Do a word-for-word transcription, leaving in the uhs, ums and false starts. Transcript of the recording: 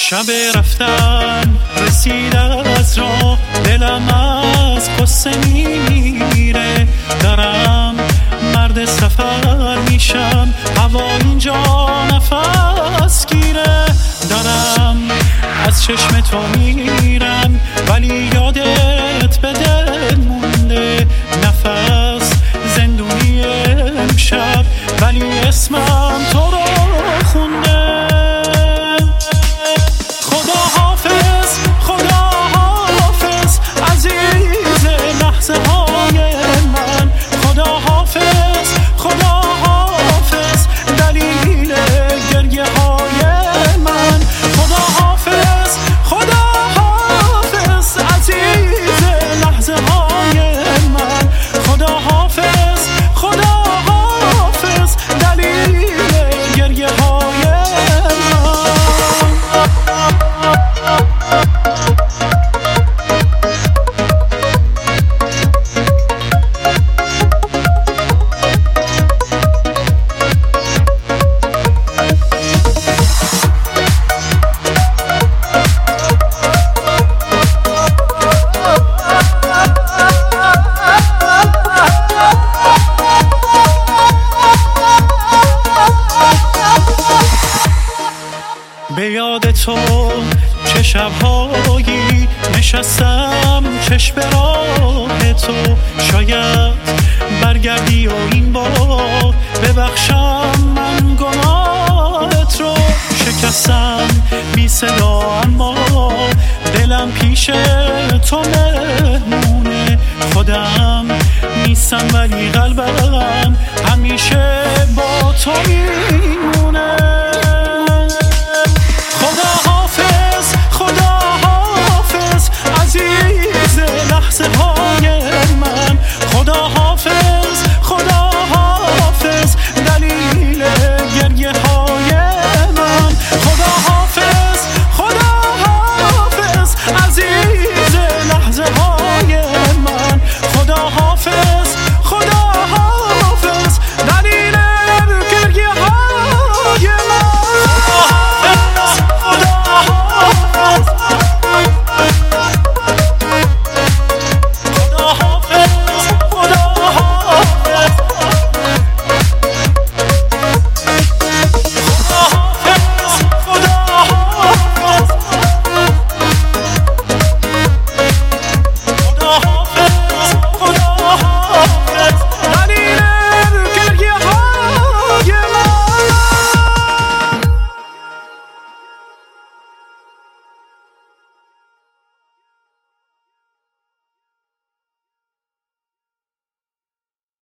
شب رفتن رسید از راه، دلم از قصه میمیره. دارم مرد سفر میشم، هوا اینجا نفس گیره. دارم از چشم تو میرم ولی یادت به دل مونده. نفس زندونی امشب ولی اسمم تو رو خونده. به یاد تو چه شب‌هایی نشستم چشم به راه تو. شاید برگردی و این بار ببخشم من گناهت رو. شکستم بی صدا اما دلم پیش تو مهمونه. خودم نیستم ولی قلبم همیشه با تو میمونه.